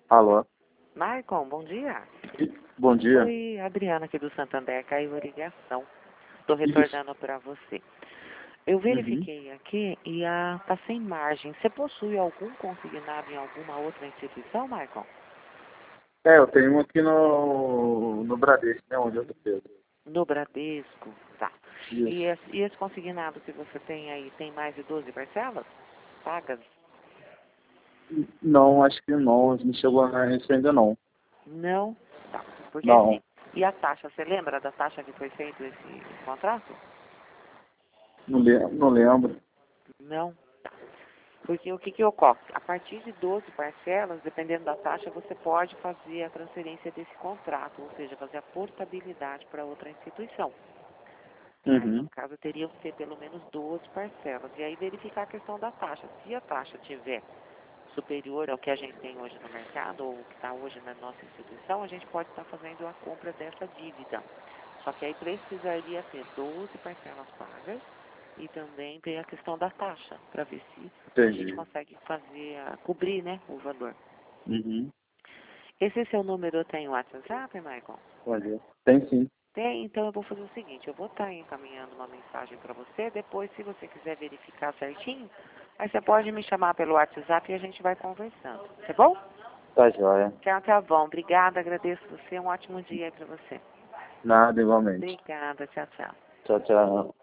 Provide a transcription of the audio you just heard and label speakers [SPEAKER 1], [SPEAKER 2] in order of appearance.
[SPEAKER 1] Alô?
[SPEAKER 2] Maicon, bom dia.
[SPEAKER 1] Bom dia.
[SPEAKER 2] Oi, Adriana aqui do Santander, caiu a ligação. Estou
[SPEAKER 1] Isso.
[SPEAKER 2] retornando para você. Eu verifiquei aqui e tá sem margem. Você possui algum consignado em alguma outra instituição, Maicon?
[SPEAKER 1] Eu tenho um aqui no Bradesco, né, onde eu tô preso.
[SPEAKER 2] No Bradesco, tá.
[SPEAKER 1] Isso.
[SPEAKER 2] E esse consignado que você tem aí, tem mais de 12 parcelas pagas?
[SPEAKER 1] Não, acho que não. Não chegou isso ainda não.
[SPEAKER 2] Não? Tá. Porque
[SPEAKER 1] Não.
[SPEAKER 2] assim, e a taxa, você lembra da taxa que foi feito esse contrato?
[SPEAKER 1] Não lembro.
[SPEAKER 2] Não. Porque o que ocorre? A partir de 12 parcelas, dependendo da taxa, você pode fazer a transferência desse contrato, ou seja, fazer a portabilidade para outra instituição. Aí, no
[SPEAKER 1] Uhum.
[SPEAKER 2] caso, teriam que ser pelo menos 12 parcelas. E aí verificar a questão da taxa. Se a taxa tiver superior ao que a gente tem hoje no mercado, ou o que está hoje na nossa instituição, a gente pode estar fazendo a compra dessa dívida. Só que aí precisaria ter 12 parcelas pagas e também tem a questão da taxa, para ver se a gente
[SPEAKER 1] Entendi.
[SPEAKER 2] consegue fazer, cobrir, né, o valor.
[SPEAKER 1] Uhum.
[SPEAKER 2] Esse seu número tem WhatsApp, Michael?
[SPEAKER 1] Olha. Tem sim.
[SPEAKER 2] Tem, então eu vou fazer o seguinte, eu vou estar encaminhando uma mensagem para você, depois se você quiser verificar certinho, aí você pode me chamar pelo WhatsApp e a gente vai conversando, tá bom?
[SPEAKER 1] Tá joia.
[SPEAKER 2] Tchau, tá bom. Obrigada, agradeço você, um ótimo dia para você.
[SPEAKER 1] Nada, igualmente.
[SPEAKER 2] Obrigada, tchau, tchau.
[SPEAKER 1] Tchau, tchau.